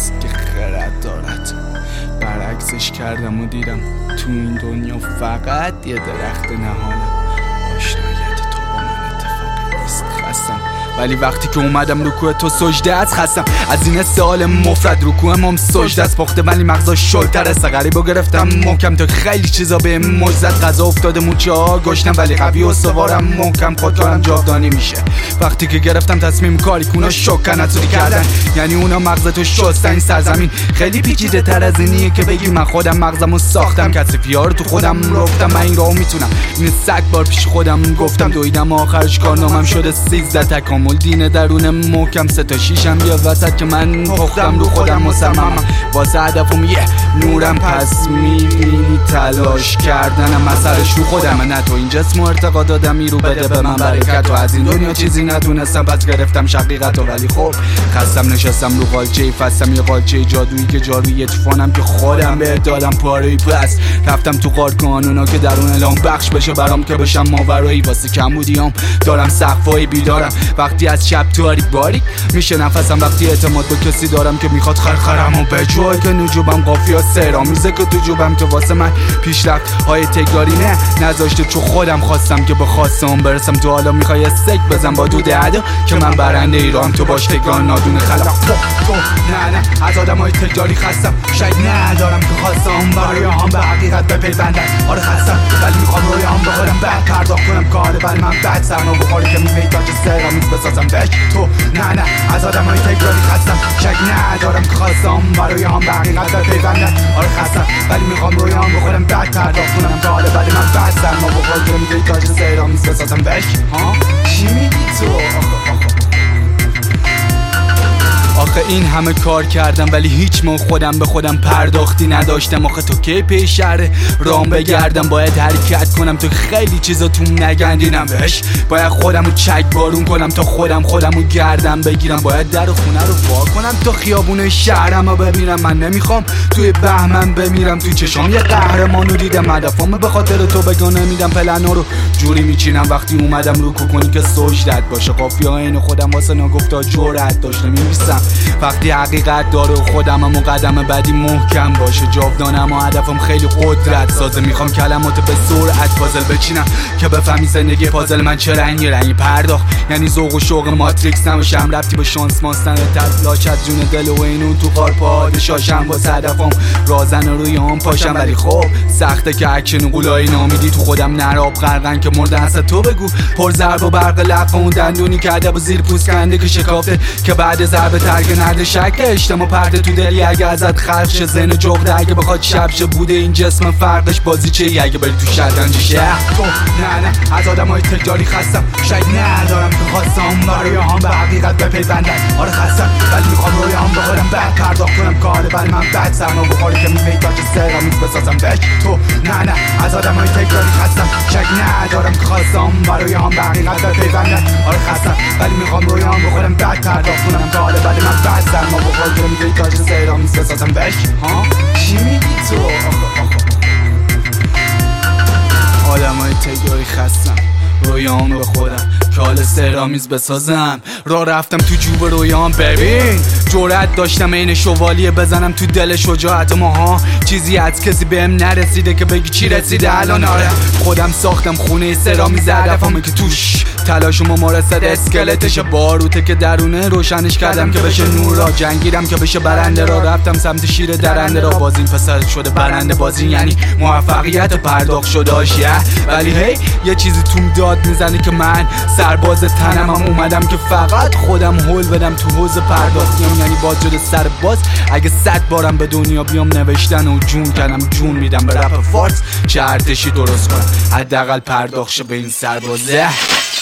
هست که خرد دارد. برعکسش کردم و دیدم تو این دنیا فقط یه درخت نهانم. آشنایت تو با من اتفاقی نیست، خستم. ولی وقتی که اومدم رکوع تو سجده از خستم. از این سوال مفرد رکوع مام سجده از پخته ولی مغزا شلتر است. غریبو گرفتم محکم تا خیلی چیزا به مجزت غذا افتاده موچه ها گشتم ولی قوی و سوارم محکم خودکارم جاودانی میشه. وقتی که گرفتم تصمیم کاری کونا شکنتوری کردن یعنی اونا مغزتو شستن. این سرزمین خیلی پیچیده تر از اینیه که بگی من خودم مغزمو ساختم. کثیفی‌ها رو تو خودم رفتم، من این راهو میتونم. این 100 بار پیش خودم گفتم دویدم آخرش کارنامم شده 13 تکامل دین درون محکم 3 تا 6م یا وسط که من پختم رو خودم مصممم واسه هدفم یه نورم. پس میبینی تلاش کردنم اثرش رو خودم نه تو این جسم و ارتقاداتم رو بده به من برکت و از این دنیا چیزی نتونستم پس گرفتم شقیقتو. ولی خب خستم نشستم رو قالچه فستم یه قالچه جادویی که جاروی طوفانم که خودم به دادم پاره پس رفتم تو غار کانونا که درون الان بخش بشه برام که بشم ماورایی. واسه کمبودیام دارم سقفای بیدارم وقتی از شب تاریک باریک میشه نفسم. وقتی اعتماد به کسی دارم که میخواد خرخرم و به جای که نجوبم قافیه سرامیزه که تو جوبم که واسه من پیشرفت های تکراری نذاشته چون خودم خواستم که به خواستم برسم. تو حالا میخوای استیک بزن با دود عدا که من برنده ایران تو باش تکرار نادون خلق. تو نه از آدم های تکراری خستم شاید ندارم که خواستم برای هم به حقیقت بپیوندن. آره خستم ولی میخوام روی هم بخورم بعد پرداخت کنم کاره ولی من بعد سرما بخوری که میوهی تاج سرامیز بسازم بهش. تو نه از آدم های تکراری خستم شاید ندارم که خواستم برای هم به حقیقت بپیوندن. آره خستم ولی میخوام روی هم بخورم بعد پرداخت کنم کاره ولی من بعد سرما بخوری که میوهی تاج سرامیز بسازم بهش. چی میگی تو؟ آخه این همه کار کردم ولی هیچ من خودم به خودم پرداختی نداشتم. آخه تو کی پی شهر رام بگردم باید حرکت کنم تو خیلی چیزا تو نگندینم بهش. باید خودمو چک بارون کنم تا خودمو گردم بگیرم. باید در و خونه رو وا کنم تا خیابون شهرمو ببینم. من نمیخوام توی بهمن بمیرم توی چشام یه قهرمانو دیدم. هدفامو به خاطر تو بگانه میدم پلنا رو جوری میچینم. وقتی اومدم رکوع کنی که سجدت باشه قافیه این خودم واسه نگفتا جرأت داشته می‌نویسم. وقتی حقیقت داره خودمم و قدم بعدی محکم باشه جاودانم و هدفم خیلی قدرت سازه. میخوام کلمات به سرعت پازل بچینم که بفهمی زندگی پازل من چه رنگی پرداخت یعنی ذوق و شوق ماتریکس نمیشم ربطی به شانس ماستن تلاش از جون دل و اینون تو غار پادشاشم واسه هدفم رازن روی هم پاشم. ولی خب سخته که اکشن قولای نامیدی تو خودم نراب غرقن که مردن از تو بگو پر ضرب و برق لقا اون دندونی که ادب و زیر پوست کنده که شکافته که بعد ضربه ترک نرد شک اجتماع پرده تو دلی اگه ازت خلق شه ذهن جغده اگه بخواد شب شه بوده این جسم فرقش بازی چه اگه بری تو شطرنج شهر. تو نه از آدم های تکراری خستم شاید ندارم که خواستم برای هم به حقیقت بپیوندن. آره خستم ولی میخوام روی هم بخورم بعد پرداخت کنم کاره ولی من بعد سرما بخوری که میوهی تاج سرامیز بسازم بهش. تو نه از آدم های تکراری خستم شاید ندارم که خواستم برای هم به حقیقت بپیوندن. آره خستم ولی میخوام روی هم بخورم بعد پرداخت کنم کاره ولی من بعد سرما بخوری که میوهی تاج سرامیز بسازم بهش. چی میگی تو؟ آدمای تکراری خستم رویام به خودم که حال سرامیز بسازم. راه رفتم تو جوب رویام ببین جرأت داشتم این شوالیه بزنم تو دل شجاعت ماها. چیزی از کسی بهم نرسیده که بگی چی رسیده الان. آره خودم ساختم خونه سرامیز هدفمه که توش تلاش و ممارست اسکلتش باروته که درونه روشنش کردم که بشه نور را جنگیرم که بشه برنده را. رفتم سمت شیر درنده را باز این پسر شده برنده بازی یعنی موفقیت پرداخت شده آشیه. ولی هی یه چیزی توم داد میزنه که من سرباز تنمم اومدم که فقط خودم هول بدم تو حوض پرداختیم یعنی باز جد سرباز اگه 100 بارم به دنیا بیام نوشتن و جون کنم جون میدم به رپ فارس چه ارتشی درست کنم حداقل پرداخت شه به این سربازه.